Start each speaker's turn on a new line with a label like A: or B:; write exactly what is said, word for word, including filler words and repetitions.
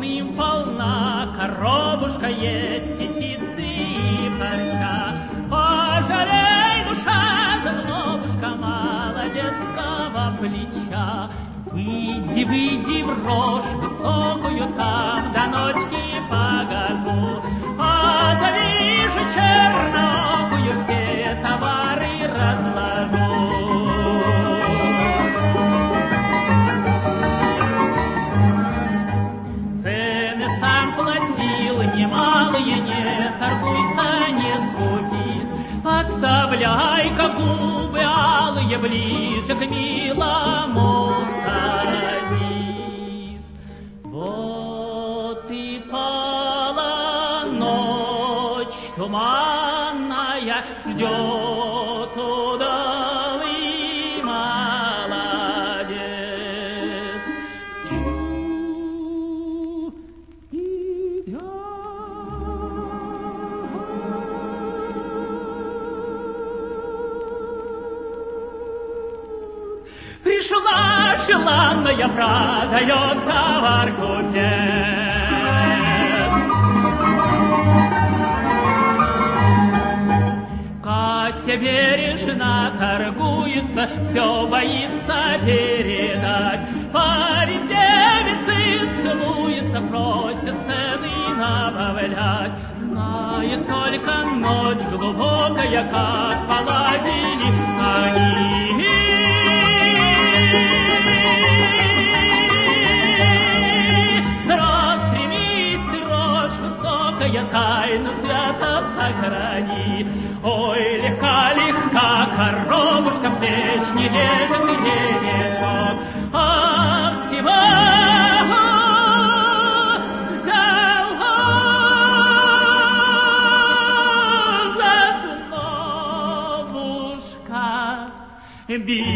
A: полным-полна, коробушка есть, и сицы, и парча. Пожалей, душа, зазнобушка мало детского плеча. Выйди, выйди в рожь высокую, там до ночки погожу. А завижу черноокую, все товары разложу. Цены сам платил, немалые, не торгуйся, не скупись. Подставляй-ка губы алые, ближе к милому садись. Вот и пала ночь туманная, ждет удалый молодец. Чу идет. Пришла желанная, продает товар купец. Катя бережно торгуется, все боится передать. Парень девицы целуется, просит цены набавлять. Знает только ночь глубокая, как поладили они. Распрямись ты, рожь высокая, тайну свято сохрани. Ой, легка-легка коробушка, в плеч не лежит и ремешок, а всего взяла зазнобушка.